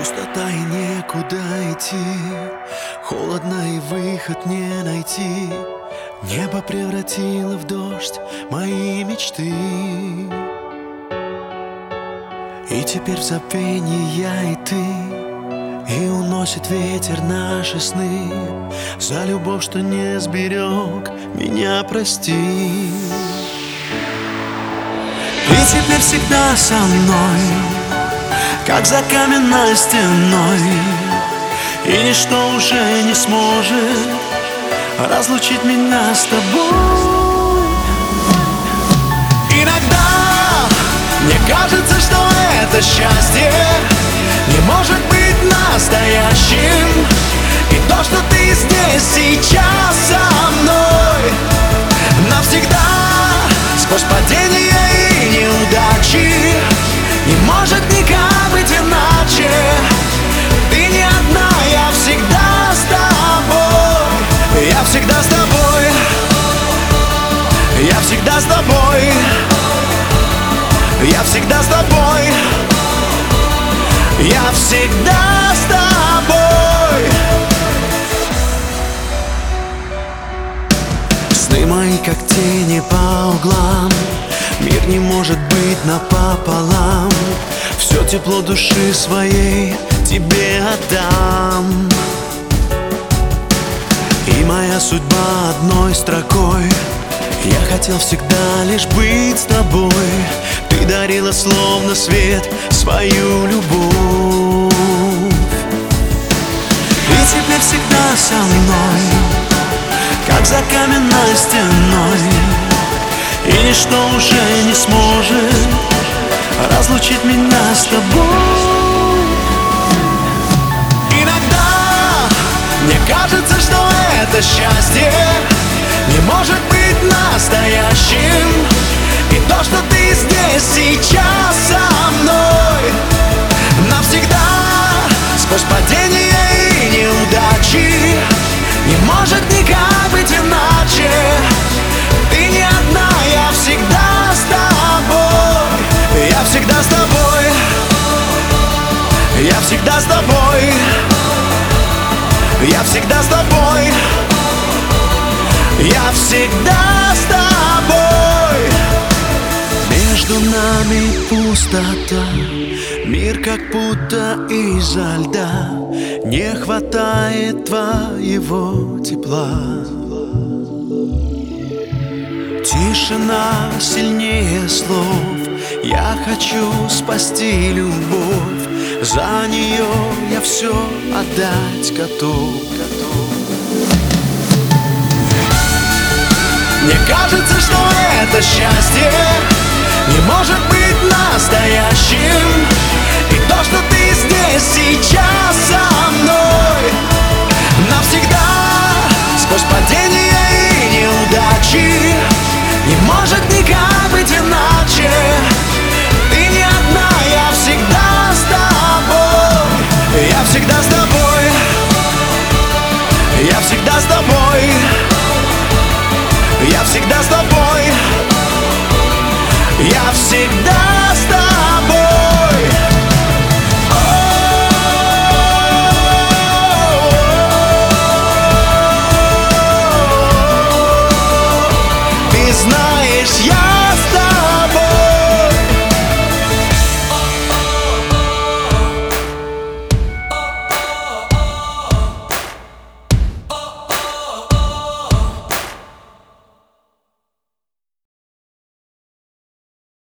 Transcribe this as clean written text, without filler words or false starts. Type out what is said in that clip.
Пустота и некуда идти, холодно и выход не найти. Небо превратило в дождь мои мечты, и теперь в забвении я и ты, и уносит ветер наши сны. За любовь, что не сберег, меня прости. И теперь всегда со мной, как за каменной стеной, и ничто уже не сможет разлучить меня с тобой. Иногда мне кажется, что это счастье не может быть настоящим, и то, что ты здесь сейчас со мной навсегда, сквозь падения и неудачи, не может никак быть иначе. Ты не одна, я всегда с тобой. Я всегда с тобой. Я всегда с тобой. Я всегда с тобой. Я всегда с тобой. Сны мои, как тени по углам, мир не может быть напополам. Все тепло души своей тебе отдам. И моя судьба одной строкой: я хотел всегда лишь быть с тобой. Ты дарила словно свет свою любовь, и теперь всегда со мной, как за каменной стеной, и ничто уже не сможет разлучить меня с тобой. Иногда мне кажется, что это счастье не может быть настоящим, и то, что ты здесь сейчас со мной навсегда, сквозь падения и неудачи, не может никак быть иначе. Ты не одна, я всегда с тобой. Я всегда с тобой. Я всегда с тобой. Я всегда с тобой. Я всегда с тобой. Между нами пустота, мир как будто изо льда, не хватает твоего тепла. Тишина сильнее слов, я хочу спасти любовь, за нее я все отдать готов. Мне кажется, что это счастье не может быть настоящим, и то, что ты здесь сейчас со мной